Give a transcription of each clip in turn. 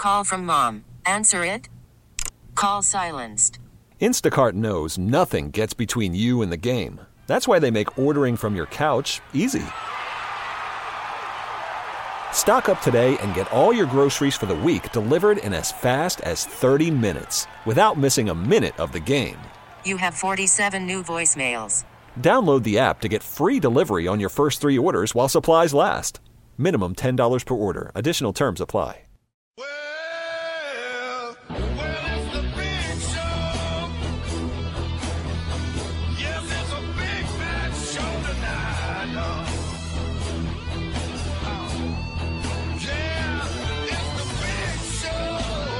Call from mom. Answer it. Call silenced. Instacart knows nothing gets between you and the game. That's why they make ordering from your couch easy. Stock up today and get all your groceries for the week delivered in as fast as 30 minutes without missing a minute of the game. You have 47 new voicemails. Download the app to get free delivery on your first 3 orders while supplies last. Minimum $10 per order. Additional terms apply. Well, it's the big show. Yes, it's a big fat show tonight. Yeah, it's the big show.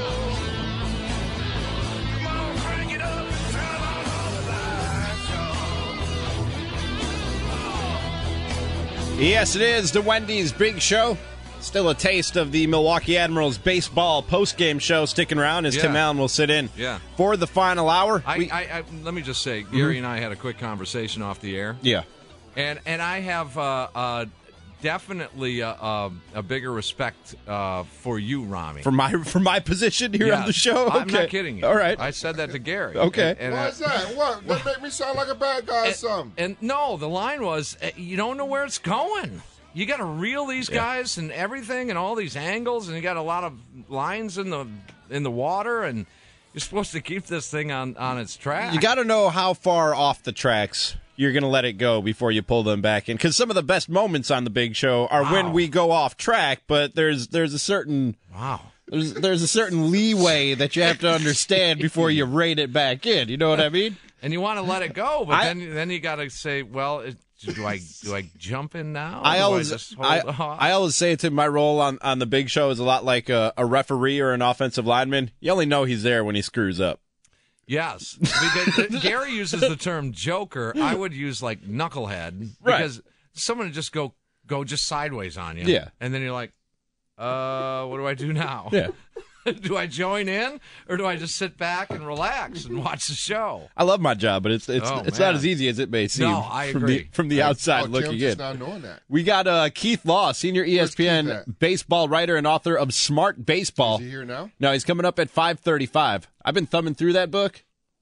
Come on, crank it up and turn on all the lights. Yes, it is the Wendy's Big Show. Still a taste of the Milwaukee Admirals baseball postgame show sticking around as Tim Allen will sit in for the final hour. Let me just say, Gary and I had a quick conversation off the air. Yeah. And I have definitely a bigger respect for you, Rami. For my position here on the show? Okay. I'm not kidding you. All right. I said that to Gary. Okay. And Why is that? What? That make me sound like a bad guy or something? And no, the line was, you don't know where it's going. You got to reel these guys and everything and all these angles, and you got a lot of lines in the water, and you're supposed to keep this thing on its track. You got to know how far off the tracks you're going to let it go before you pull them back in, because some of the best moments on the Big Show are when we go off track, but there's a certain there's a certain leeway that you have to understand before you rate it back in. You know what I mean? And you want to let it go, but then you got to say, well, do I jump in now? I always say to him, my role on the Big Show is a lot like a referee or an offensive lineman. You only know he's there when he screws up. Yes. Because Gary uses the term joker. I would use like knucklehead, because someone would just go just sideways on you. Yeah. And then you're like, what do I do now? Yeah. Do I join in, or do I just sit back and relax and watch the show? I love my job, but it's not as easy as it may seem. No, I agree. From the outside looking in. Not knowing that. We got Keith Law, senior ESPN baseball writer and author of Smart Baseball. Is he here now? No, he's coming up at 5:35. I've been thumbing through that book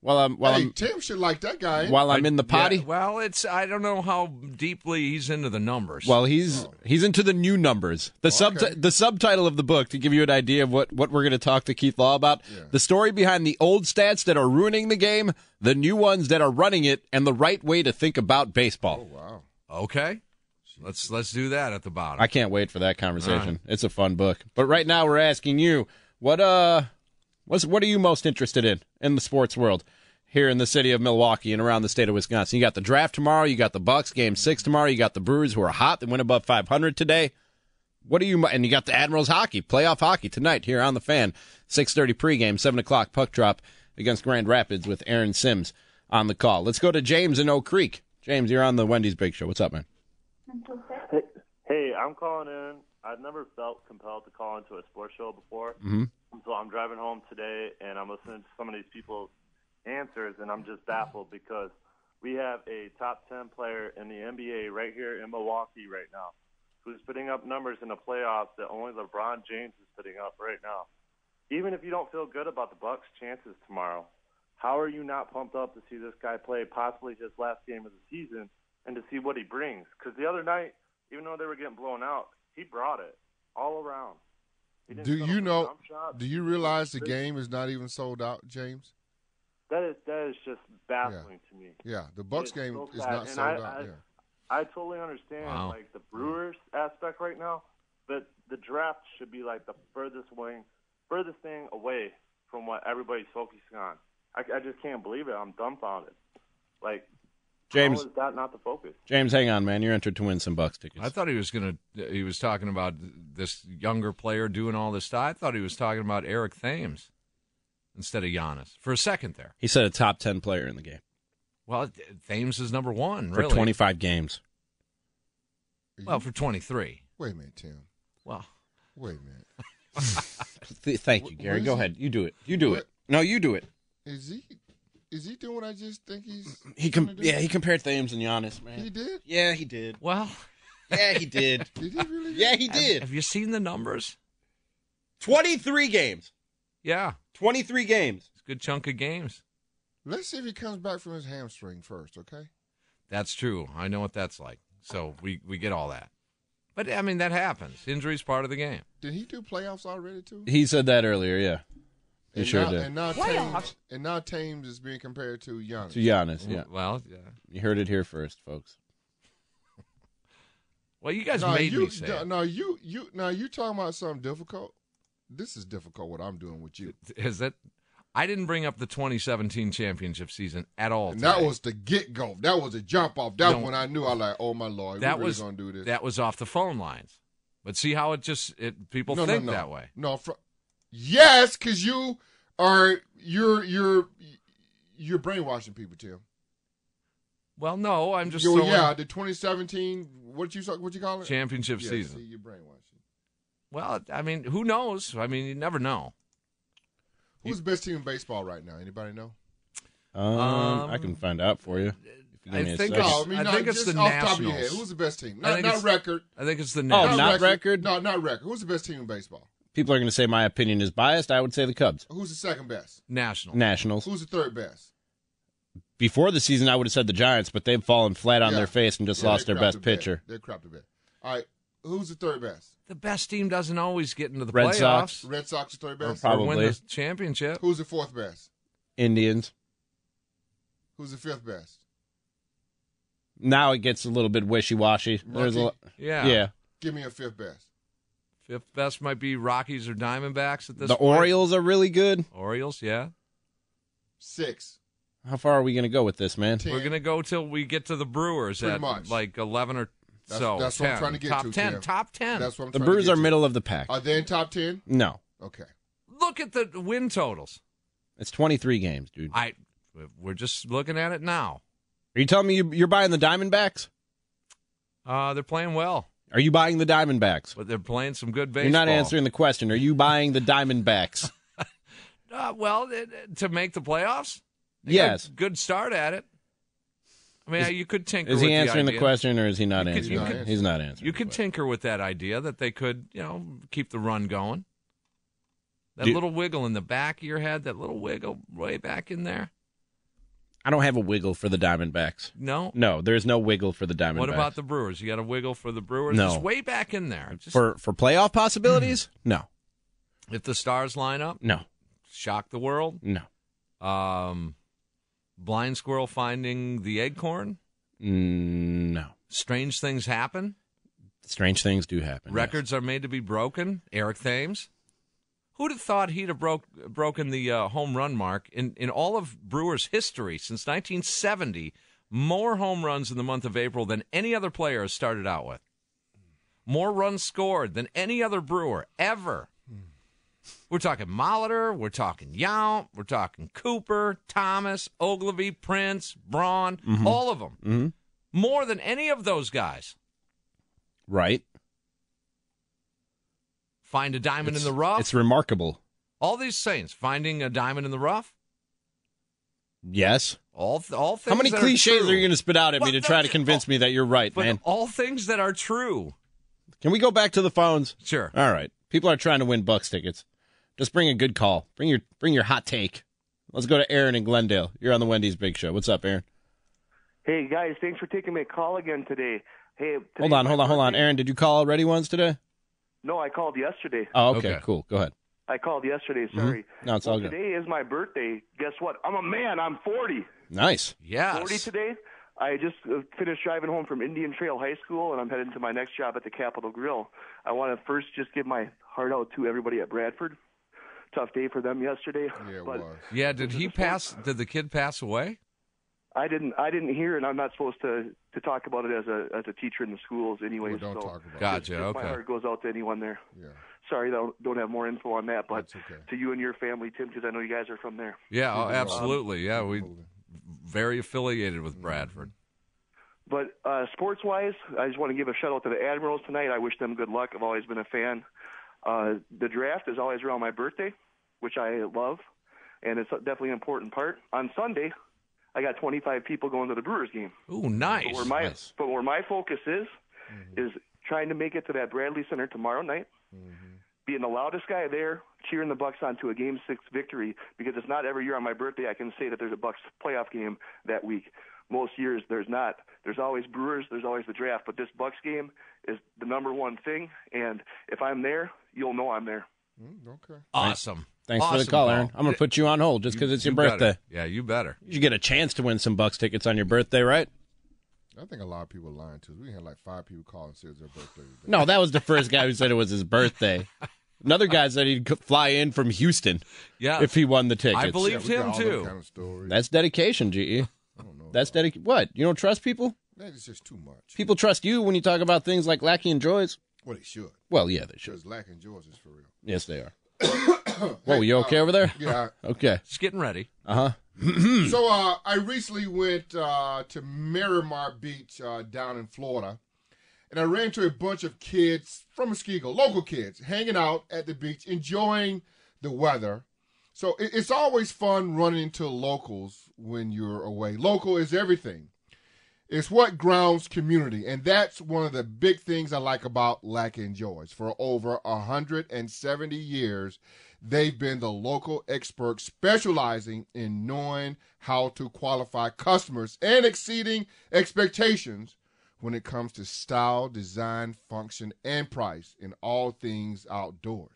Tim should like that guy. While I'm in the potty. Yeah, well, I don't know how deeply he's into the numbers. Well, he's into the new numbers. The subtitle of the book, to give you an idea of what we're going to talk to Keith Law about, the story behind the old stats that are ruining the game, the new ones that are running it, and the right way to think about baseball. Oh, wow. Okay. Let's do that at the bottom. I can't wait for that conversation. It's a fun book. But right now we're asking you, what are you most interested in the sports world here in the city of Milwaukee and around the state of Wisconsin? You got the draft tomorrow. You got the Bucks Game 6 tomorrow. You got the Brewers, who are hot. They went above 500 today. And you got the Admirals hockey, playoff hockey tonight here on the Fan. 6:30 pregame, 7 o'clock puck drop against Grand Rapids with Aaron Sims on the call. Let's go to James in Oak Creek. James, you're on the Wendy's Big Show. What's up, man? Hey, I'm calling in. I've never felt compelled to call into a sports show before. Mm-hmm. So I'm driving home today, and I'm listening to some of these people's answers, and I'm just baffled because we have a top 10 player in the NBA right here in Milwaukee right now who's putting up numbers in the playoffs that only LeBron James is putting up right now. Even if you don't feel good about the Bucks' chances tomorrow, how are you not pumped up to see this guy play possibly his last game of the season and to see what he brings? Because the other night, even though they were getting blown out, he brought it all around. Do you realize the game is not even sold out, James? That is just baffling to me. Yeah, the Bucks game is not sold out. I totally understand like the Brewers aspect right now, but the draft should be like the furthest thing away from what everybody's focusing on. I just can't believe it. I'm dumbfounded. Like, James, how is that not the focus? James, hang on, man. You're entered to win some Bucks tickets. I thought he was talking about this younger player doing all this stuff. I thought he was talking about Eric Thames instead of Giannis for a second there. He said a top 10 player in the game. Well, Thames is number one, for really. 25 games. Well, for 23. Wait a minute, Tim. Well. Wait a minute. Thank you, Gary. Go ahead. You do it. You do it. No, you do it. Is he doing what I just think he's he compared Thames and Giannis, man. He did? Yeah, he did. Well. Yeah, he did. Did he really? Yeah, he did. Have you seen the numbers? 23 games. Yeah, 23 games. it's a good chunk of games. Let's see if he comes back from his hamstring first, okay? That's true. I know what that's like. So we get all that. But, I mean, that happens. Injury's part of the game. Did he do playoffs already, too? He said that earlier, yeah. He And sure now, did. And now Thames is being compared to Giannis. To Giannis, yeah. Well, yeah. You heard it here first, folks. Well, you guys made me say it. No, you talking about something difficult? This is difficult what I'm doing with you. Is it? I didn't bring up the 2017 championship season at all. And today. that was the get-go. That was a jump-off. That's No. when I knew, I was like, oh, my Lord, that we're was really going to do this. That was off the phone lines. But see how people think that way. No, yes, because you're brainwashing people, Tim. Well, no, I'm just the 2017, what you call it? championship Yeah, season. See, you're brainwashing. Well, I mean, who knows? I mean, you never know. Who's the best team in baseball right now? Anybody know? I can find out for you. If you give me a think second. I think it's just the off the top of your Nationals. head. Who's the best team? I think Not it's- record. I think it's the Oh, Nationals. not record? No, not record. Who's the best team in baseball? People are going to say my opinion is biased. I would say the Cubs. Who's the second best? Nationals. Nationals. Who's the third best? Before the season, I would have said the Giants, but they've fallen flat on Yeah. their face and just Yeah, lost they their crapped best the bed. pitcher. They crapped the bed. All right, who's the third best? The best team doesn't always get into the Red playoffs Sox. Red Sox is third best. or win Probably. the championship. Who's the fourth best? Indians. Who's the fifth best? Now it gets a little bit wishy-washy. There's a Lucky. Yeah. yeah. Give me a fifth best. Fifth best might be Rockies or Diamondbacks at this The point. Orioles are really good. Orioles, yeah. 6. How far are we going to go with this, man? 10. We're going to go till we get to the Brewers Pretty at much. like 11 or so. That's what I'm 10. trying to get top to, 10. Tim. Top 10. That's what I'm The trying to Brewers get are to. middle of the pack. Are they in top 10? No. Okay. Look at the win totals. It's 23 games, dude. We're just looking at it now. Are you telling me you're buying the Diamondbacks? They're playing well, Are you buying the Diamondbacks? but they're playing some good baseball. You're not answering the question. Are you buying the Diamondbacks? Well, to make the playoffs? They got Yes. a good start at it. I mean, you could tinker Is with he answering the idea. question, or is he not You could- answering? you could- He's not answering. You the could question. tinker with that idea that they could, keep the run going. That Do- little wiggle in the back of your head, that little wiggle way back in there. I don't have a wiggle for the Diamondbacks. No? No, there's no wiggle for the Diamondbacks. What about the Brewers? You got a wiggle for the Brewers? No. It's way back in there. Just, for playoff possibilities? No, if the stars line up, no, shock the world. no, Blind squirrel finding the acorn. no. Strange things happen. Strange things do happen. yes. Records are made to be broken. Eric Thames. Who'd have thought he'd have broken the home run mark in all of Brewers' history since 1970? More home runs in the month of April than any other player has started out with. More runs scored than any other Brewer ever. We're talking Molitor, we're talking Yount, we're talking Cooper, Thomas, Ogilvy, Prince, Braun, all of them. Mm-hmm. More than any of those guys. Right. Find a diamond in the rough. It's remarkable. All these things. Finding a diamond in the rough. Yes. All things. How many that cliches true. are you going to spit out at me Well, to try to convince me that you're right, But man? all things that are true. Can we go back to the phones? Sure. All right. People are trying to win Bucks tickets. Just bring a good call. Bring your hot take. Let's go to Aaron in Glendale. You're on the Wendy's Big Show. What's up, Aaron? Hey, guys, thanks for taking my call again today. Hey, Hold on. Aaron, did you call already once today? No, I called yesterday. Oh, okay. Okay. Cool. Go ahead. I called yesterday, sorry. No, it's all good. Today is my birthday. Guess what? I'm a man. I'm 40. Nice. Yes. 40 today. I just finished driving home from Indian Trail High School, and I'm heading to my next job at the Capitol Grill. I want to first just give my heart out to everybody at Bradford. Tough day for them yesterday. Yeah, it but was. Yeah. Did he pass? Did the kid pass away? I didn't hear, and I'm not supposed to talk about it as a teacher in the schools anyway. Well, don't so talk about Gotcha. just Okay. My heart goes out to anyone there. it. Yeah. Sorry that I don't have more info on that, but That's okay. to you and your family, Tim, because I know you guys are from there. Yeah. Oh, absolutely. Yeah. We very affiliated with Bradford. But sports-wise, I just want to give a shout-out to the Admirals tonight. I wish them good luck. I've always been a fan. The draft is always around my birthday, which I love, and it's definitely an important part. On Sunday, I got 25 people going to the Brewers game. Ooh, nice. But where my focus is trying to make it to that Bradley Center tomorrow night being the loudest guy there, cheering the Bucks on to a Game 6 victory, because it's not every year on my birthday I can say that there's a Bucks playoff game that week. Most years there's not. There's always Brewers, there's always the draft, but this Bucks game is the number one thing, and if I'm there, you'll know I'm there. Okay. Awesome. Thanks for the call, Aaron. I'm going to put you on hold just because it's your birthday. Better. Yeah, you better. You should get a chance to win some Bucks tickets on your birthday, right? I think a lot of people are lying, too. We had like 5 people call and say it's their birthday today. No, that was the first guy who said it was his birthday. Another guy said he'd fly in from Houston if he won the tickets. I believed him, too. Kind of That's dedication, GE. I don't know. That's dedication. What? You don't trust people? It's just too much. People trust you when you talk about things like Lackey and Joy's? Well, they should. Well, yeah, they should. Because Lackey and Joy's is for real. Yes, they are. Whoa, you okay over there? Yeah. Okay. Just getting ready. So I recently went to Miramar Beach down in Florida, and I ran into a bunch of kids from Muskego, local kids, hanging out at the beach, enjoying the weather. So it's always fun running into locals when you're away. Local is everything. It's what grounds community, and that's one of the big things I like about Lackey and Joy's. For over 170 years, they've been the local expert specializing in knowing how to qualify customers and exceeding expectations when it comes to style, design, function, and price in all things outdoors.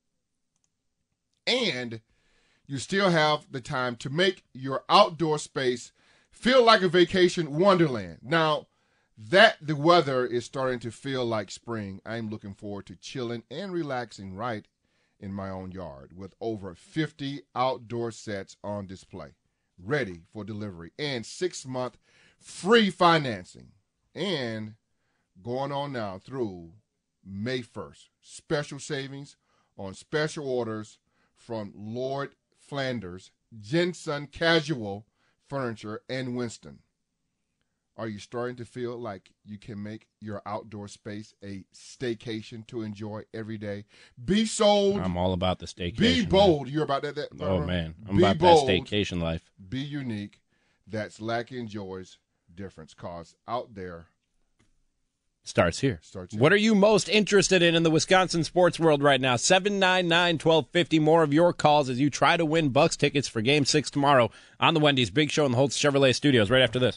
And you still have the time to make your outdoor space feel like a vacation wonderland. Now, that the weather is starting to feel like spring, I'm looking forward to chilling and relaxing right in my own yard with over 50 outdoor sets on display, ready for delivery, and 6-month free financing. And going on now through May 1st, special savings on special orders from Lord Flanders, Jensen Casual Furniture, and Winston. Are you starting to feel like you can make your outdoor space a staycation to enjoy every day? Be sold. I'm all about the staycation. Be bold. You're about that. Oh, man. I'm about bold, that staycation life. Be unique. That's Lackey and Joy's difference, cause out there starts here. What are you most interested in the Wisconsin sports world right now? 799-1250. More of your calls as you try to win Bucks tickets for Game 6 tomorrow on the Wendy's Big Show in the Holtz Chevrolet Studios right after this.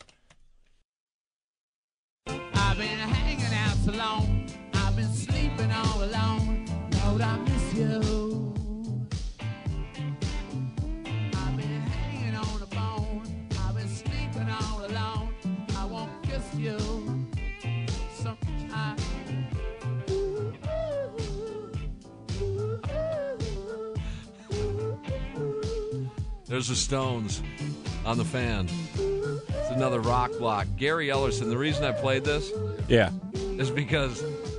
I've been hanging out so long. I've been sleeping all alone. Lord, I miss you. I've been hanging on the bone. I've been sleeping all alone. I won't kiss you. There's the Stones on the Fan. It's another rock block. Gary Ellerson. The reason I played this is because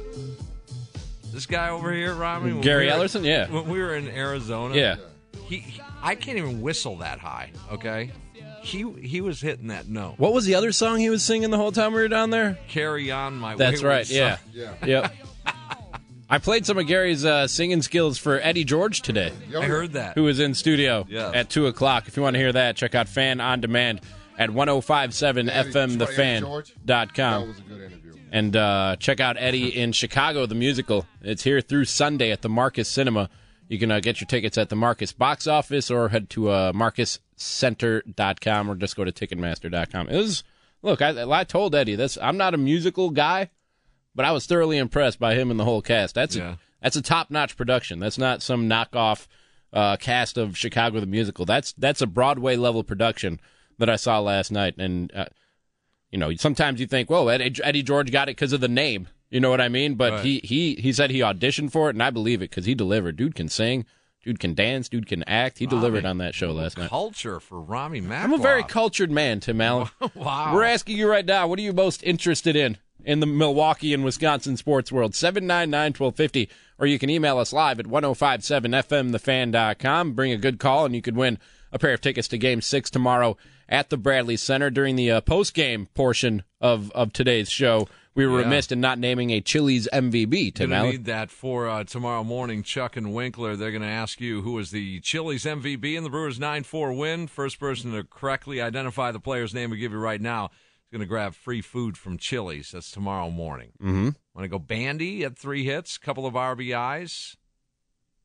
this guy over here, Rami. Gary Ellerson, yeah. When we were in Arizona, I can't even whistle that high, okay? He was hitting that note. What was the other song he was singing the whole time we were down there? Carry On My That's Wayward right, Son. yeah. Yep. I played some of Gary's singing skills for Eddie George today. I heard that. Who was in studio at 2 o'clock. If you want to hear that, check out Fan On Demand at 1057fmthefan.com. That was a good interview. And check out Eddie in Chicago, the musical. It's here through Sunday at the Marcus Cinema. You can get your tickets at the Marcus box office or head to marcuscenter.com or just go to ticketmaster.com. It was, look, I told Eddie this. I'm not a musical guy, but I was thoroughly impressed by him and the whole cast. That's a top-notch production. That's not some knockoff cast of Chicago the Musical. That's a Broadway-level production that I saw last night. And, sometimes you think, whoa, Eddie George got it because of the name. You know what I mean? But right. he said he auditioned for it, and I believe it because he delivered. Dude can sing. Dude can dance. Dude can act. He delivered on that show last night. Culture for Rami Makloff. I'm a very cultured man, Tim Allen. Wow. We're asking you right now, what are you most interested in the Milwaukee and Wisconsin sports world? 799-1250, or you can email us live at 1057fmthefan.com. Bring a good call, and you could win a pair of tickets to Game 6 tomorrow at the Bradley Center. During the post-game portion of today's show, we were remiss in not naming a Chili's MVP, Tim Allen. Need that for tomorrow morning. Chuck and Winkler, they're going to ask you who was the Chili's MVP in the Brewers' 9-4 win. First person to correctly identify the player's name we give you right now is going to grab free food from Chili's. That's tomorrow morning. Mm-hmm. Want to go Bandy at 3 hits, couple of RBIs.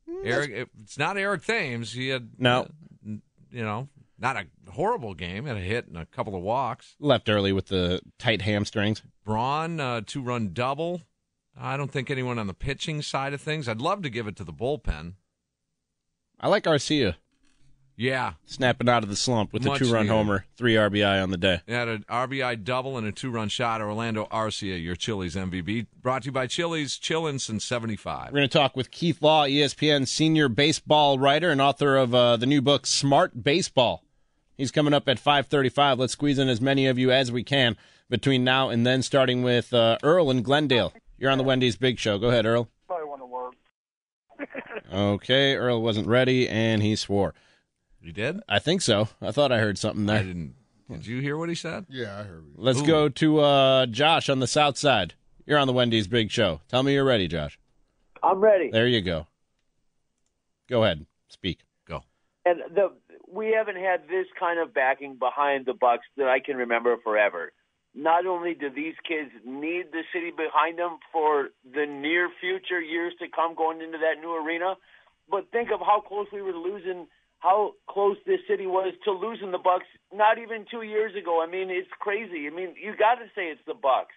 It's not Eric Thames. He had No. Not a horrible game. Had a hit and a couple of walks. Left early with the tight hamstrings. Braun, 2-run double. I don't think anyone on the pitching side of things. I'd love to give it to the bullpen. I like Arcia. Yeah. Snapping out of the slump with a Much 2-run needed. homer, 3 RBI on the day. Had an RBI double and a 2-run shot. Orlando Arcia, your Chili's MVP. Brought to you by Chili's. Chillin' since 75. We're going to talk with Keith Law, ESPN senior baseball writer and author of the new book, Smart Baseball. He's coming up at 5:35. Let's squeeze in as many of you as we can between now and then, starting with Earl in Glendale. You're on the Wendy's Big Show. Go ahead, Earl. Probably want to work. Okay, Earl wasn't ready, and he swore. You did? I think so. I thought I heard something there. I didn't. Did you hear what he said? Yeah, I heard it. Let's go to Josh on the south side. You're on the Wendy's Big Show. Tell me you're ready, Josh. I'm ready. There you go. Go ahead. Speak. Go. And we haven't had this kind of backing behind the Bucks that I can remember forever. Not only do these kids need the city behind them for the near future years to come going into that new arena, but think of how close we were losing, how close this city was to losing the Bucks not even 2 years ago. I mean, it's crazy. I mean, you got to say it's the Bucks.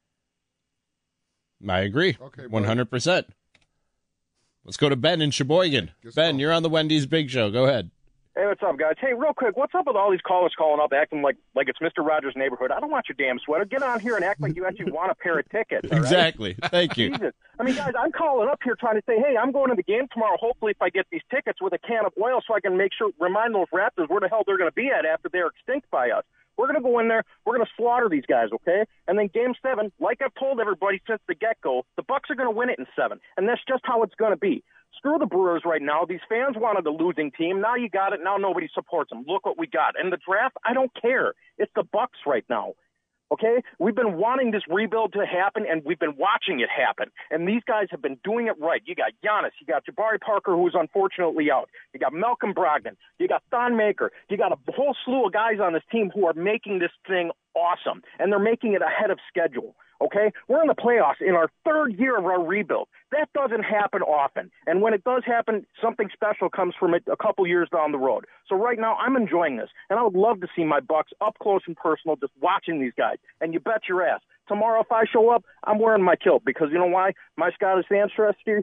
I agree. Okay, 100%. Let's go to Ben in Sheboygan. Ben, you're on the Wendy's Big Show. Go ahead. Hey, what's up, guys? Hey, real quick, what's up with all these callers calling up acting like it's Mr. Rogers' neighborhood? I don't want your damn sweater. Get on here and act like you actually want a pair of tickets. All right? Exactly. Thank you. Jesus. I mean, guys, I'm calling up here trying to say, hey, I'm going to the game tomorrow, hopefully if I get these tickets with a can of oil so I can remind those Raptors where the hell they're going to be at after they're extinct by us. We're going to go in there. We're going to slaughter these guys, okay? And then Game 7, like I've told everybody since the get-go, the Bucks are going to win it in 7, and that's just how it's going to be. Screw the Brewers right now. These fans wanted a losing team. Now you got it. Now nobody supports them. Look what we got. And the draft, I don't care. It's the Bucks right now. Okay? We've been wanting this rebuild to happen, and we've been watching it happen. And these guys have been doing it right. You got Giannis. You got Jabari Parker, who's unfortunately out. You got Malcolm Brogdon. You got Thon Maker. You got a whole slew of guys on this team who are making this thing awesome, and they're making it ahead of schedule. Okay? We're in the playoffs in our 3rd year of our rebuild. That doesn't happen often. And when it does happen, something special comes from it a couple years down the road. So right now, I'm enjoying this. And I would love to see my Bucks up close and personal just watching these guys. And you bet your ass. Tomorrow, if I show up, I'm wearing my kilt. Because you know why? My Scottish ancestry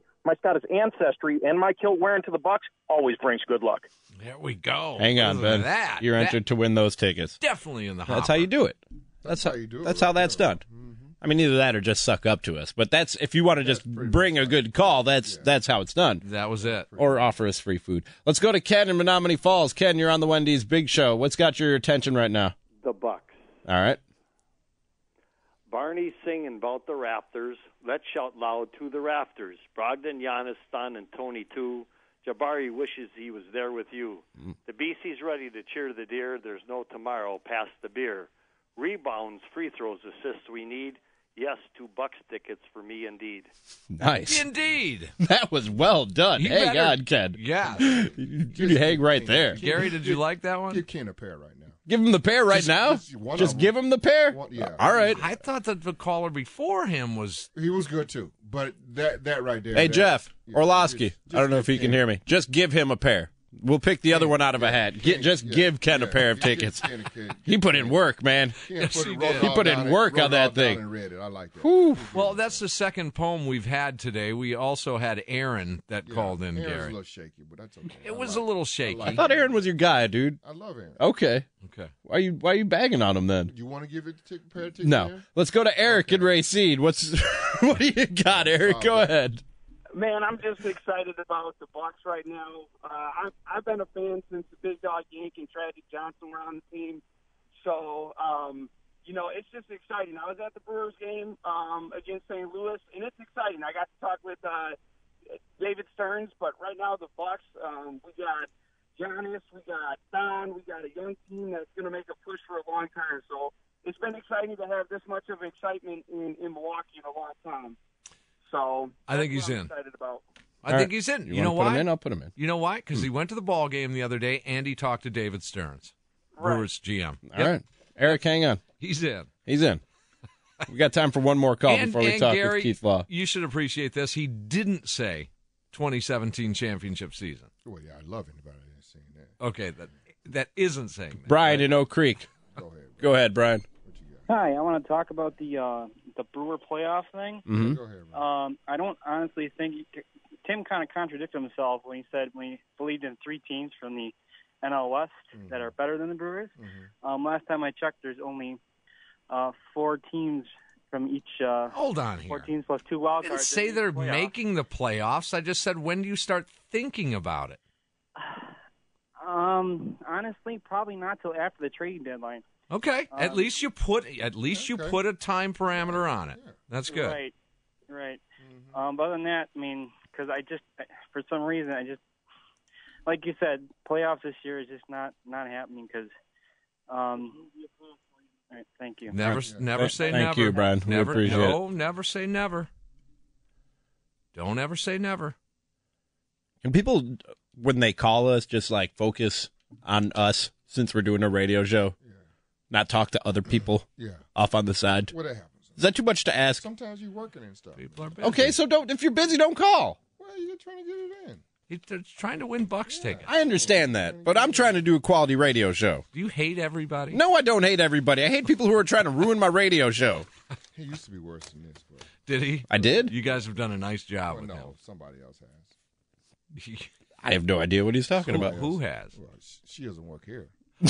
and my kilt wearing to the Bucks always brings good luck. There we go. Hang on, Ben. You're entered to win those tickets. Definitely in the hopper. That's how you do it. That's how you do it. That's how that's done. I mean, either that or just suck up to us. But that's if you want to just bring a good call, that's how it's done. That was it. Or offer us free food. Let's go to Ken in Menominee Falls. Ken, you're on the Wendy's Big Show. What's got your attention right now? The Bucks. All right. Barney singing about the Raptors. Let's shout loud to the rafters. Brogdon, Giannis, Thon, and Tony too. Jabari wishes he was there with you. The BC's ready to cheer the deer. There's no tomorrow past the beer. Rebounds, free throws, assists we need. Yes, 2 Bucks tickets for me indeed. Nice. Indeed. That was well done. Hang on, Ken. Yeah. You hang right there. Gary, did you like that one? Give Ken a pair right now. Give him the pair right now? Just give him the pair? Yeah. All right. I thought that the caller before him was... He was good, too. But that right there. Hey, Jeff Orlowski. I don't know if he can hear me. Just give him a pair. We'll pick the other one out of a hat. Give Ken a pair of tickets. He put in work, man. He put in work on that thing. I like that. Whew. Well, that's the second poem we've had today. We also had Aaron that called in, Aaron's Gary. a little shaky, but that's okay. It was a little shaky. I thought Aaron was your guy, dude. I love Aaron. Okay. Okay. Why are you bagging on him then? You want to give it a pair of tickets? No. Aaron? Let's go to Eric in Racine. What do you got, Eric? Go ahead. Man, I'm just excited about the Bucks right now. I've been a fan since the Big Dog Yank and Tragic Johnson were on the team. So, it's just exciting. I was at the Brewers game against St. Louis, and it's exciting. I got to talk with David Stearns, but right now the Bucks, we got Giannis, we got Thon, we got a young team that's going to make a push for a long time. So it's been exciting to have this much of excitement in Milwaukee in a long time. So I think he's I'm in. excited about. I think he's in. You know why? why? I'll put him in. You know why? Because he went to the ball game the other day and he talked to David Stearns, Brewers GM. All right. Eric, hang on. He's in. He's in. We got time for one more call before we talk Gary, with Keith Law. You should appreciate this. He didn't say 2017 championship season. Well, yeah, I love anybody that's saying that. Okay, that isn't saying that. Brian in Oak Creek. Go ahead, Brian. Hi, I want to talk about the Brewer playoff thing. Mhm. Go ahead, Brian. I don't honestly think Tim kind of contradicted himself when he said when he believed in 3 teams from the NL West that are better than the Brewers. Last time I checked, there's only 4 teams from each. Hold on here. 4 teams plus 2 wild I didn't cards. say in they're the playoffs. making the playoffs. I just said, when do you start thinking about it? Honestly, probably not till after the trading deadline. Okay, at least you put a time parameter on it. That's good. Right. But other than that, I mean, because for some reason, like you said, playoffs this year is just not happening because. All right, thank you. Never say never. Thank you, Brian. We Never, appreciate no, it. never say never. Don't ever say never. Can people, when they call us, just like focus on us since we're doing a radio show? Not talk to other people off on the side? Well, that happens. Is that too much to ask? Sometimes you're working and stuff. People are busy. Okay, so if you're busy, don't call. Well, you're trying to get it in. They're trying to win Bucks tickets. I understand that, but I'm trying to do a quality radio show. Do you hate everybody? No, I don't hate everybody. I hate people who are trying to ruin my radio show. He used to be worse than this, but Did he? I did? You guys have done a nice job with him. no, somebody else has. I have no idea what he's talking about. Who has? Well, she doesn't work here.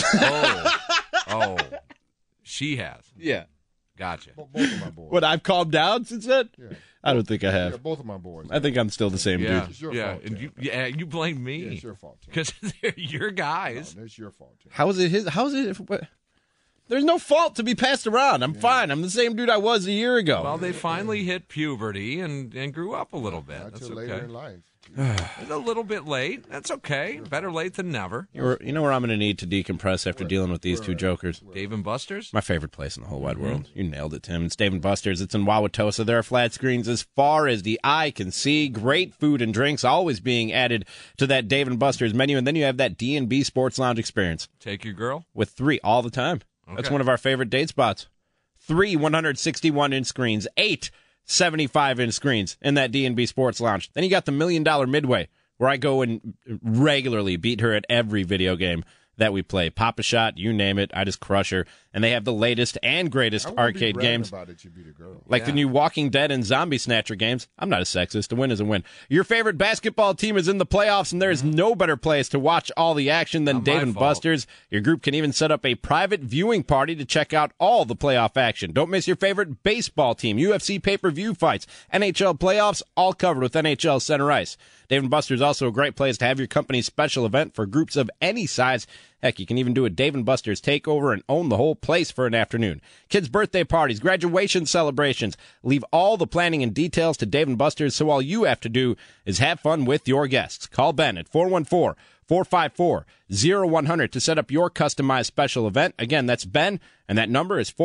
Oh, she has. Yeah. Gotcha. Both of my boys. What, I've calmed down since then? Yeah. I don't think I have. Yeah, both of my boys. I think I'm still the same Yeah, dude. It's your yeah, fault, and Tim. you blame me. Yeah, it's your fault, Tim. Because they're your guys. No, it's your fault, Tim. How is it his? How is it? There's no fault to be passed around. I'm fine. I'm the same dude I was a year ago. Well, they finally hit puberty and grew up a little bit. Not That's till okay. later in life. It's a little bit late. That's okay. Better late than never. You know where I'm going to need to decompress after dealing with these two jokers? Dave and Buster's? My favorite place in the whole wide world. You nailed it, Tim. It's Dave and Buster's. It's in Wauwatosa. There are flat screens as far as the eye can see. Great food and drinks always being added to that Dave and Buster's menu. And then you have that D&B Sports Lounge experience. Take your girl? With 3 all the time. Okay. That's one of our favorite date spots. 3 161-inch screens. 8 75-inch screens in that D&B Sports Lounge. Then you got the $1 Million Midway, where I go and regularly beat her at every video game that we play. Pop a shot, you name it, I just crush her. And they have the latest and greatest arcade games. About it, you beat a girl. Like the new Walking Dead and Zombie Snatcher games. I'm not a sexist. A win is a win. Your favorite basketball team is in the playoffs, and there is no better place to watch all the action than Dave and Buster's. Your group can even set up a private viewing party to check out all the playoff action. Don't miss your favorite baseball team, UFC pay-per-view fights, NHL playoffs, all covered with NHL Center Ice. Dave and Buster's also a great place to have your company's special event for groups of any size. Heck, you can even do a Dave & Buster's takeover and own the whole place for an afternoon. Kids' birthday parties, graduation celebrations. Leave all the planning and details to Dave & Buster's, so all you have to do is have fun with your guests. Call Ben at 414-454-0100 to set up your customized special event. Again, that's Ben, and that number is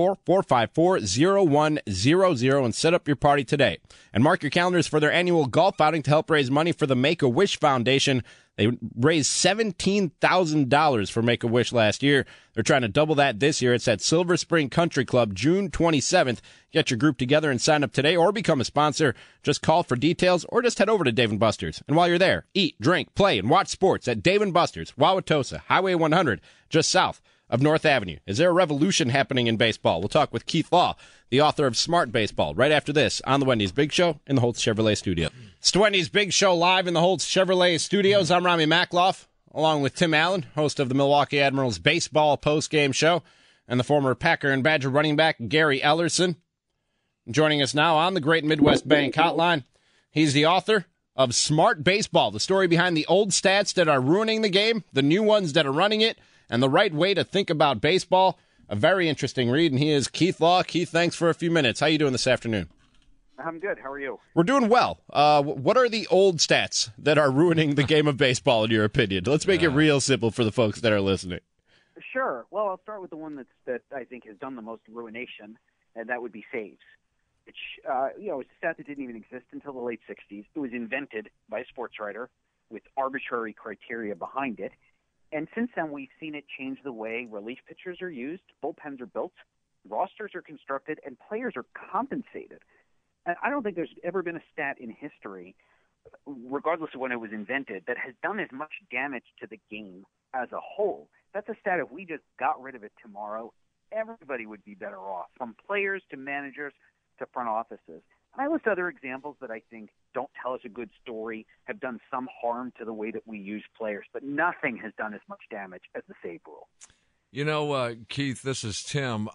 414-454-0100, and set up your party today. And mark your calendars for their annual golf outing to help raise money for the Make-A-Wish Foundation. They raised $17,000 for Make-A-Wish last year. They're trying to double that this year. It's at Silver Spring Country Club, June 27th. Get your group together and sign up today or become a sponsor. Just call for details or just head over to Dave & Buster's. And while you're there, eat, drink, play, and watch sports at Dave & Buster's, Wauwatosa, Highway 100, just south of North Avenue. Is there a revolution happening in baseball? We'll talk with Keith Law, the author of Smart Baseball, right after this on the Wendy's Big Show in the Holtz Chevrolet studio. It's the Wendy's Big Show live in the Holtz Chevrolet studios. I'm Rami Makloff, along with Tim Allen, host of the Milwaukee Admirals baseball postgame show, and the former Packer and Badger running back Gary Ellerson. Joining us now on the Great Midwest Bank Hotline, he's the author of Smart Baseball, the story behind the old stats that are ruining the game, the new ones that are running it, and the right way to think about baseball. A very interesting read, and he is Keith Law. Keith, thanks for a few minutes. How you doing this afternoon? I'm good. How are you? We're doing well. What are the old stats that are ruining the game of baseball, in your opinion? Let's make it real simple for the folks that are listening. Sure. Well, I'll start with the one that I think has done the most ruination, and that would be saves. Which, it's a stat that didn't even exist until the late 60s. It was invented by a sports writer with arbitrary criteria behind it. And since then, we've seen it change the way relief pitchers are used, bullpens are built, rosters are constructed, and players are compensated. And I don't think there's ever been a stat in history regardless of when it was invented, that has done as much damage to the game as a whole. That's a stat. If we just got rid of it tomorrow, everybody would be better off, from players to managers to front offices. And I list other examples that I think don't tell us a good story, have done some harm to the way that we use players, but nothing has done as much damage as the save rule. You know, Keith, this is Tim.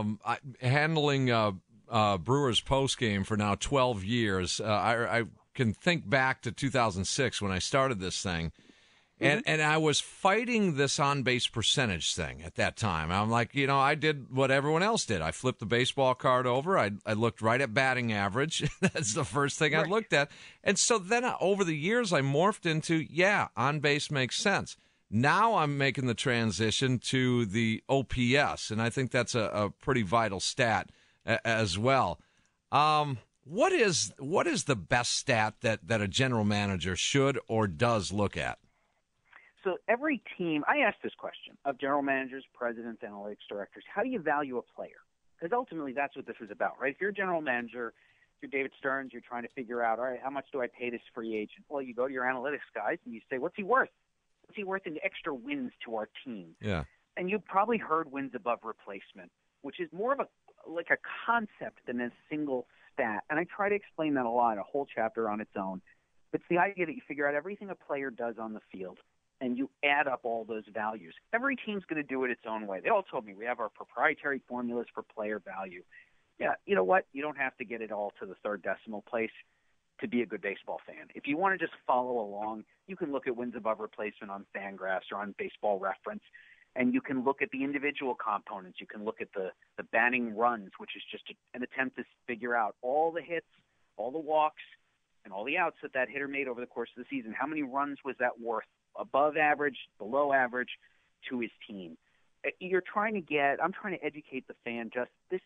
Handling Brewers postgame for now 12 years, I can think back to 2006 when I started this thing. And I was fighting this on-base percentage thing at that time. I'm like, I did what everyone else did. I flipped the baseball card over. I looked right at batting average. That's the first thing I looked at. And so then over the years, I morphed into, on-base makes sense. Now I'm making the transition to the OPS, and I think that's a pretty vital stat as well. What is the best stat that a general manager should or does look at? So every team, I ask this question of general managers, presidents, analytics directors, how do you value a player? Because ultimately that's what this is about, right? If you're a general manager, you're David Stearns, you're trying to figure out, all right, how much do I pay this free agent? Well, you go to your analytics guys and you say, what's he worth? What's he worth in extra wins to our team? Yeah. And you've probably heard wins above replacement, which is more of a concept than a single stat. And I try to explain that a lot, a whole chapter on its own. But it's the idea that you figure out everything a player does on the field, and you add up all those values. Every team's going to do it its own way. They all told me we have our proprietary formulas for player value. Yeah, you know what? You don't have to get it all to the third decimal place to be a good baseball fan. If you want to just follow along, you can look at wins above replacement on Fangraphs or on Baseball Reference, and you can look at the individual components. You can look at the batting runs, which is just an attempt to figure out all the hits, all the walks, and all the outs that hitter made over the course of the season. How many runs was that worth? Above average, below average, to his team. I'm trying to educate the fan. Just this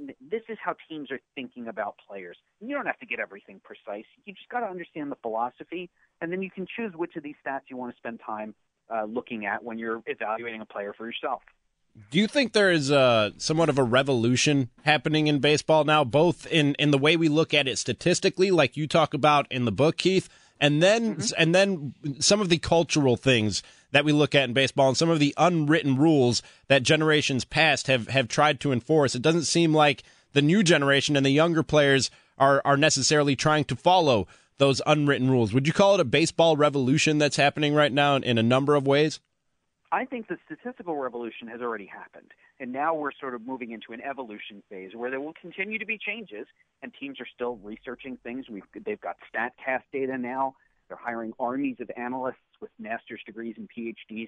is how teams are thinking about players. You don't have to get everything precise. You just got to understand the philosophy, and then you can choose which of these stats you want to spend time looking at when you're evaluating a player for yourself. Do you think there is somewhat of a revolution happening in baseball now, both in the way we look at it statistically, like you talk about in the book, Keith, and then some of the cultural things that we look at in baseball and some of the unwritten rules that generations past have tried to enforce? It doesn't seem like the new generation and the younger players are necessarily trying to follow those unwritten rules. Would you call it a baseball revolution that's happening right now in a number of ways? I think the statistical revolution has already happened, and now we're sort of moving into an evolution phase where there will continue to be changes, and teams are still researching things. They've got StatCast data now. They're hiring armies of analysts with master's degrees and PhDs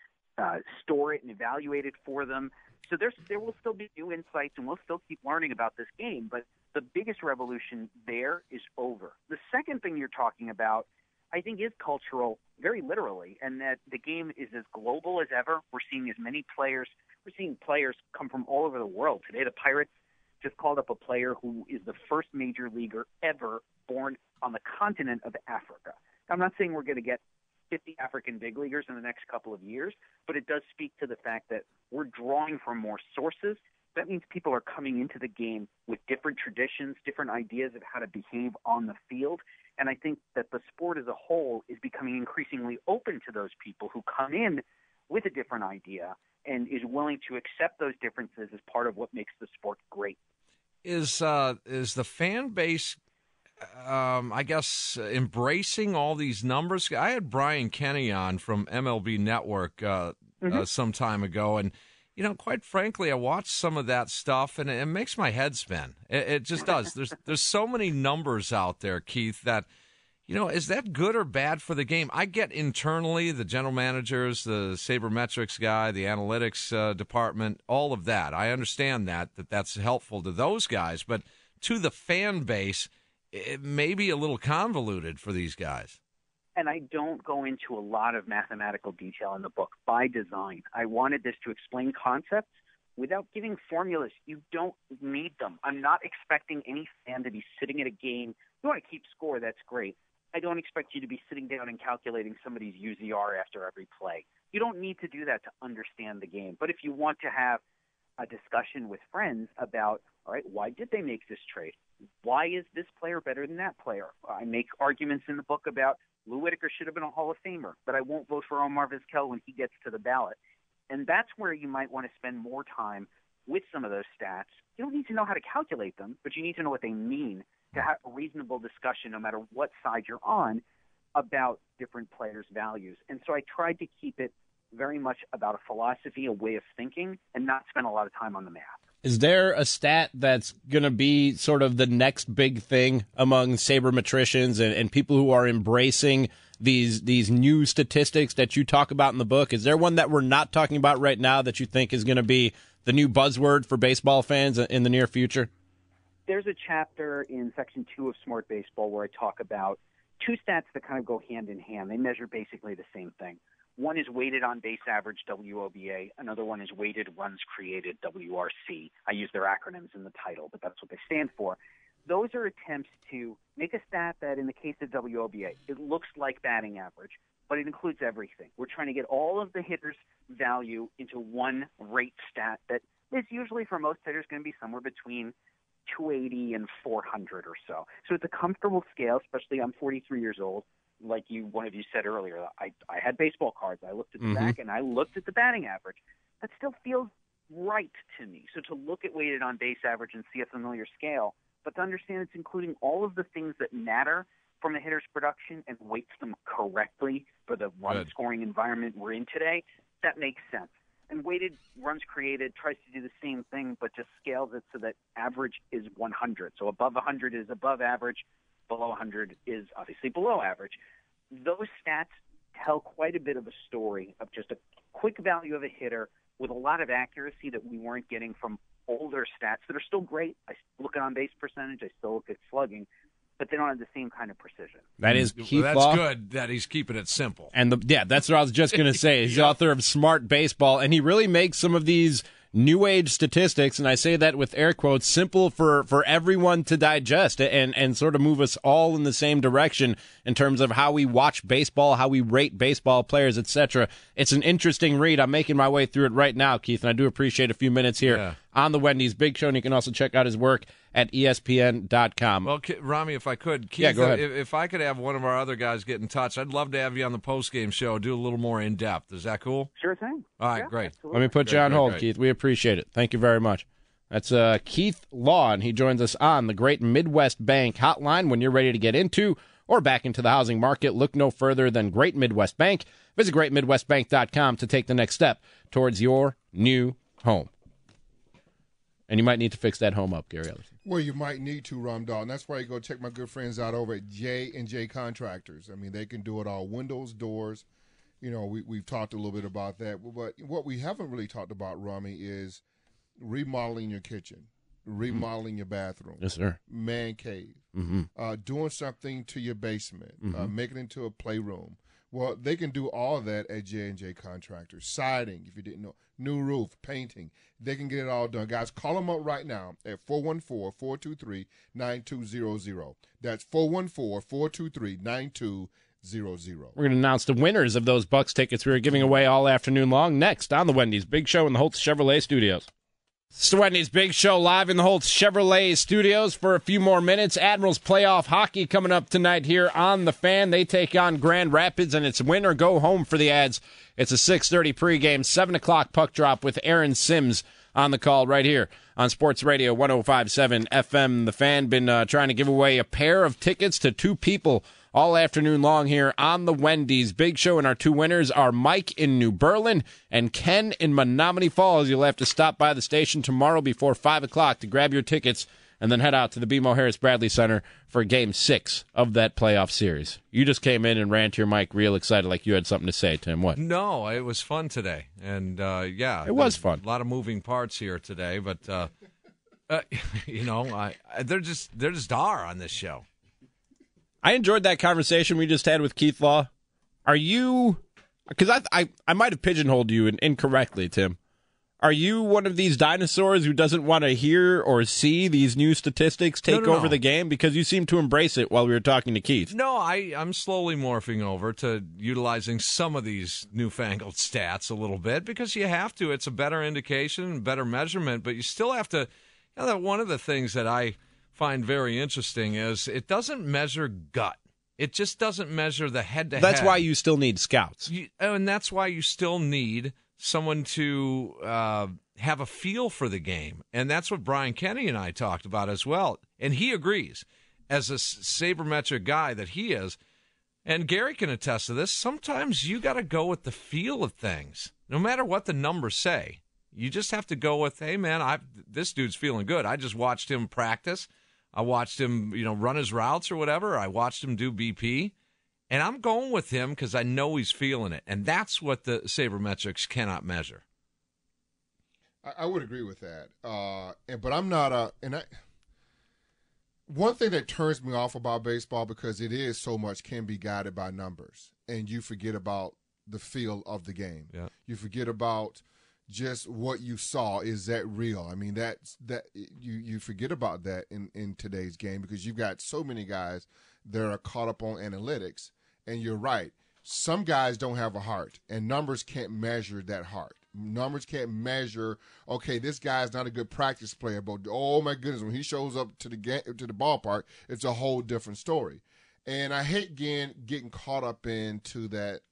to store it and evaluate it for them. So there will still be new insights, and we'll still keep learning about this game, but the biggest revolution there is over. The second thing you're talking about, I think, is cultural, very literally, and that the game is as global as ever. We're seeing as many players. We're seeing players come from all over the world. Today, the Pirates just called up a player who is the first major leaguer ever born on the continent of Africa. I'm not saying we're going to get 50 African big leaguers in the next couple of years, but it does speak to the fact that we're drawing from more sources. That means people are coming into the game with different traditions, different ideas of how to behave on the field. And I think that the sport as a whole is becoming increasingly open to those people who come in with a different idea and is willing to accept those differences as part of what makes the sport great. Is the fan base, I guess, embracing all these numbers? I had Brian Kenny on from MLB Network some time ago, and quite frankly, I watched some of that stuff, and it makes my head spin. It just does. There's so many numbers out there, Keith, that, is that good or bad for the game? I get internally, the general managers, the sabermetrics guy, the analytics department, all of that. I understand that's helpful to those guys, but to the fan base, it may be a little convoluted for these guys. And I don't go into a lot of mathematical detail in the book by design. I wanted this to explain concepts without giving formulas. You don't need them. I'm not expecting any fan to be sitting at a game. You want to keep score, that's great. I don't expect you to be sitting down and calculating somebody's UZR after every play. You don't need to do that to understand the game. But if you want to have a discussion with friends about, all right, why did they make this trade? Why is this player better than that player? I make arguments in the book about Lou Whitaker should have been a Hall of Famer, but I won't vote for Omar Vizquel when he gets to the ballot. And that's where you might want to spend more time with some of those stats. You don't need to know how to calculate them, but you need to know what they mean to have a reasonable discussion, no matter what side you're on, about different players' values. And so I tried to keep it very much about a philosophy, a way of thinking, and not spend a lot of time on the math. Is there a stat that's going to be sort of the next big thing among sabermetricians and people who are embracing these new statistics that you talk about in the book? Is there one that we're not talking about right now that you think is going to be the new buzzword for baseball fans in the near future? There's a chapter in Section 2 of Smart Baseball where I talk about two stats that kind of go hand in hand. They measure basically the same thing. One is weighted on base average, WOBA. Another one is weighted runs created, WRC. I use their acronyms in the title, but that's what they stand for. Those are attempts to make a stat that, in the case of WOBA, it looks like batting average, but it includes everything. We're trying to get all of the hitters' value into one rate stat that is usually, for most hitters, going to be somewhere between 280 and 400 or so. So it's a comfortable scale, especially I'm 43 years old. Like one of you said earlier, I had baseball cards. I looked at the back and I looked at the batting average. That still feels right to me. So to look at weighted on base average and see a familiar scale, but to understand it's including all of the things that matter from a hitter's production and weights them correctly for the run scoring environment we're in today, that makes sense. And weighted runs created tries to do the same thing, but just scales it so that average is 100. So above 100 is above average. Below 100 is obviously below average. Those stats tell quite a bit of a story of just a quick value of a hitter with a lot of accuracy that we weren't getting from older stats that are still great. I look at on-base percentage. I still look at slugging, but they don't have the same kind of precision. That is Keith That's Law. good that he's keeping it simple. And that's what I was just going to say. He's the author of Smart Baseball, and he really makes some of these new age statistics, and I say that with air quotes, simple for everyone to digest and sort of move us all in the same direction in terms of how we watch baseball, how we rate baseball players, etc. It's an interesting read. I'm making my way through it right now, Keith, and I do appreciate a few minutes here on the Wendy's Big Show, and you can also check out his work at ESPN.com. Well, Rami, if I could, Keith, go ahead. If I could have one of our other guys get in touch, I'd love to have you on the post-game show, do a little more in-depth. Is that cool? Sure thing. All right, great. Absolutely. Let me put you on hold, Keith. We appreciate it. Thank you very much. That's Keith Law, and he joins us on the Great Midwest Bank hotline. When you're ready to get into or back into the housing market, look no further than Great Midwest Bank. Visit greatmidwestbank.com to take the next step towards your new home. And you might need to fix that home up, Gary Ellerson. Well, you might need to, Ramdahl, and that's why you go check my good friends out over at J&J Contractors. I mean, they can do it all. Windows, doors. You know, we've talked a little bit about that. But what we haven't really talked about, Rami, is remodeling your kitchen, remodeling your bathroom. Yes, sir. Man cave. Doing something to your basement, making it into a playroom. Well, they can do all of that at J&J Contractors. Siding, if you didn't know, new roof, painting. They can get it all done. Guys, call them up right now at 414-423-9200. That's 414-423-9200. We're going to announce the winners of those Bucks tickets we were giving away all afternoon long next on the Wendy's Big Show in the Holtz Chevrolet Studios. It's the Wendy's Big Show live in the Holtz Chevrolet Studios for a few more minutes. Admirals playoff hockey coming up tonight here on The Fan. They take on Grand Rapids, and it's win or go home for the Ads. It's a 6:30 pregame, 7 o'clock puck drop with Aaron Sims on the call right here on Sports Radio 105.7 FM. The Fan been trying to give away a pair of tickets to two people all afternoon long here on the Wendy's Big Show, and our two winners are Mike in New Berlin and Ken in Menominee Falls. You'll have to stop by the station tomorrow before 5 o'clock to grab your tickets and then head out to the BMO Harris Bradley Center for Game 6 of that playoff series. You just came in and ran to your mic real excited like you had something to say, Tim. What? No, it was fun today. And, it was fun. A lot of moving parts here today, but, you know, they're just are on this show. I enjoyed that conversation we just had with Keith Law. Are you – because I might have pigeonholed you incorrectly, Tim. Are you one of these dinosaurs who doesn't want to hear or see these new statistics take over the game? Because you seem to embrace it while we were talking to Keith. No, I'm slowly morphing over to utilizing some of these newfangled stats a little bit because you have to. It's a better indication, better measurement, but you still have to. One of the things that I find very interesting is it doesn't measure gut. It just doesn't measure the head-to-head. That's why you still need scouts. And that's why you still need someone to have a feel for the game. And that's what Brian Kenny and I talked about as well. And he agrees, as a sabermetric guy that he is, and Gary can attest to this, sometimes you got to go with the feel of things. No matter what the numbers say, you just have to go with, hey, man, this dude's feeling good. I just watched him practice. I watched him, run his routes or whatever. I watched him do BP. And I'm going with him because I know he's feeling it. And that's what the sabermetrics cannot measure. I would agree with that. But I'm not one thing that turns me off about baseball, because it is so much can be guided by numbers, and you forget about the feel of the game. Yeah. You forget about just what you saw. Is that real? I mean, that you forget about that in today's game, because you've got so many guys that are caught up on analytics. And you're right. Some guys don't have a heart, and numbers can't measure that heart. Numbers can't measure, okay, this guy's not a good practice player, but oh my goodness, when he shows up to the ballpark, it's a whole different story. And I hate getting caught up into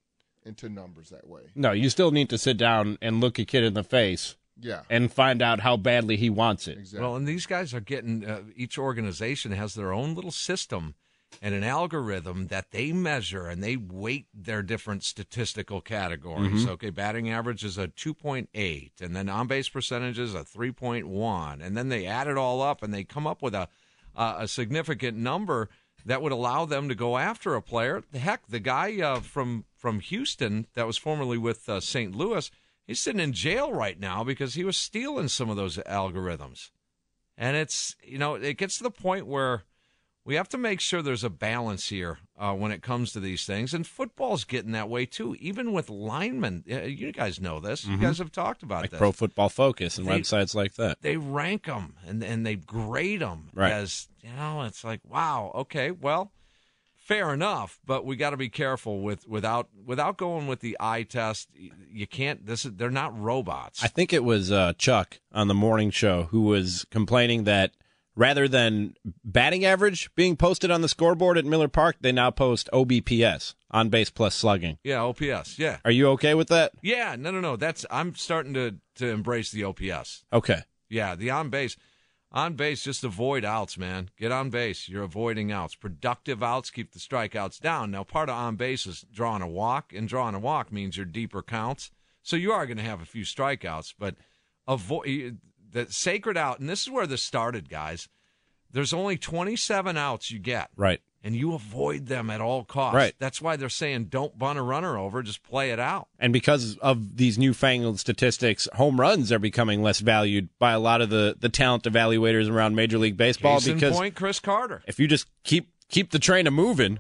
numbers that way. No, you still need to sit down and look a kid in the face. Yeah. And find out how badly he wants it. Exactly. Well, and these guys are getting, each organization has their own little system and an algorithm that they measure, and they weight their different statistical categories. Mm-hmm. Okay, batting average is a 2.8, and then on-base percentage is a 3.1, and then they add it all up, and they come up with a significant number that would allow them to go after a player. Heck, the guy from Houston that was formerly with St. Louis, he's sitting in jail right now because he was stealing some of those algorithms. And it's, it gets to the point where we have to make sure there's a balance here when it comes to these things. And football's getting that way, too, even with linemen. You guys know this. Mm-hmm. You guys have talked about like this. Pro Football Focus and websites like that. They rank them, and they grade them as, it's like, wow, okay, well, fair enough. But we got to be careful without going with the eye test. You can't. They're not robots. I think it was Chuck on the morning show who was complaining that rather than batting average being posted on the scoreboard at Miller Park, they now post OBPS, on base plus slugging. Yeah, OPS. Yeah. Are you okay with that? Yeah. No. I'm starting to embrace the OPS. Okay. Yeah, the on base. On base, just avoid outs, man. Get on base. You're avoiding outs. Productive outs keep the strikeouts down. Now, part of on base is drawing a walk, and drawing a walk means your deeper counts. So you are going to have a few strikeouts, but avoid the sacred out. And this is where this started, guys. There's only 27 outs you get. Right. And you avoid them at all costs. Right. That's why they're saying don't bunt a runner over, just play it out. And because of these newfangled statistics, home runs are becoming less valued by a lot of the talent evaluators around Major League Baseball. Case in because point, Chris Carter. If you just keep the train a moving,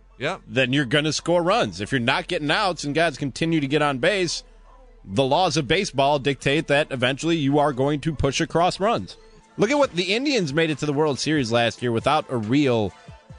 then you're going to score runs. If you're not getting outs and guys continue to get on base, the laws of baseball dictate that eventually you are going to push across runs. Look at what the Indians made it to the World Series last year without a real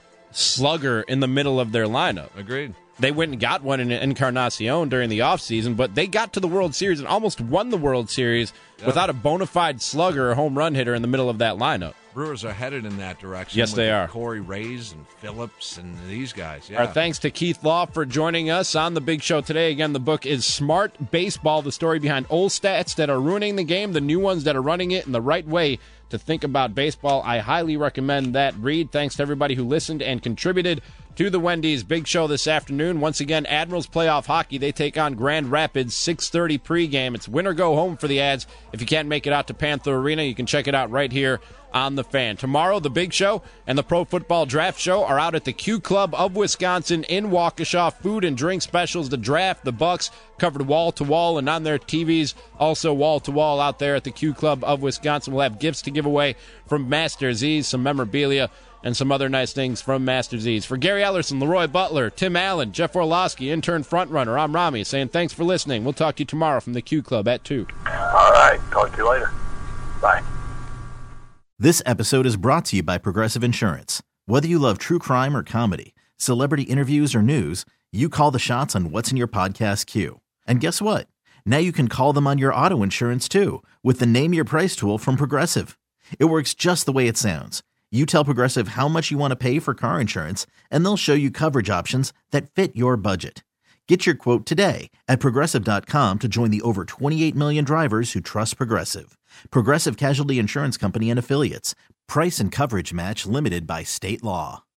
slugger in the middle of their lineup. Agreed. They went and got one in Encarnacion during the offseason, but they got to the World Series and almost won the World Series without a bona fide slugger or home run hitter in the middle of that lineup. Brewers are headed in that direction. Yes, they are. Corey Rays and Phillips and these guys. Yeah. Our thanks to Keith Law for joining us on the Big Show today. Again, the book is Smart Baseball, the story behind old stats that are ruining the game, the new ones that are running it, and the right way to think about baseball. I highly recommend that read. Thanks to everybody who listened and contributed to the Wendy's Big Show this afternoon. Once again, Admirals playoff hockey. They take on Grand Rapids, 6:30 pregame. It's win or go home for the Ads. If you can't make it out to Panther Arena, you can check it out right here on The Fan. Tomorrow, the Big Show and the Pro Football Draft Show are out at the Q Club of Wisconsin in Waukesha. Food and drink specials, the draft, the Bucks covered wall-to-wall and on their TVs, also wall-to-wall out there at the Q Club of Wisconsin. We'll have gifts to give away from Master Z's, some memorabilia, and some other nice things from Master Z's. For Gary Ellerson, Leroy Butler, Tim Allen, Jeff Orlowski, intern frontrunner, I'm Rami, saying thanks for listening. We'll talk to you tomorrow from the Q Club at 2. All right. talk to you later. Bye. This episode is brought to you by Progressive Insurance. Whether you love true crime or comedy, celebrity interviews or news, you call the shots on what's in your podcast queue. And guess what? Now you can call them on your auto insurance too with the Name Your Price tool from Progressive. It works just the way it sounds. You tell Progressive how much you want to pay for car insurance, and they'll show you coverage options that fit your budget. Get your quote today at Progressive.com to join the over 28 million drivers who trust Progressive. Progressive Casualty Insurance Company and Affiliates. Price and coverage match limited by state law.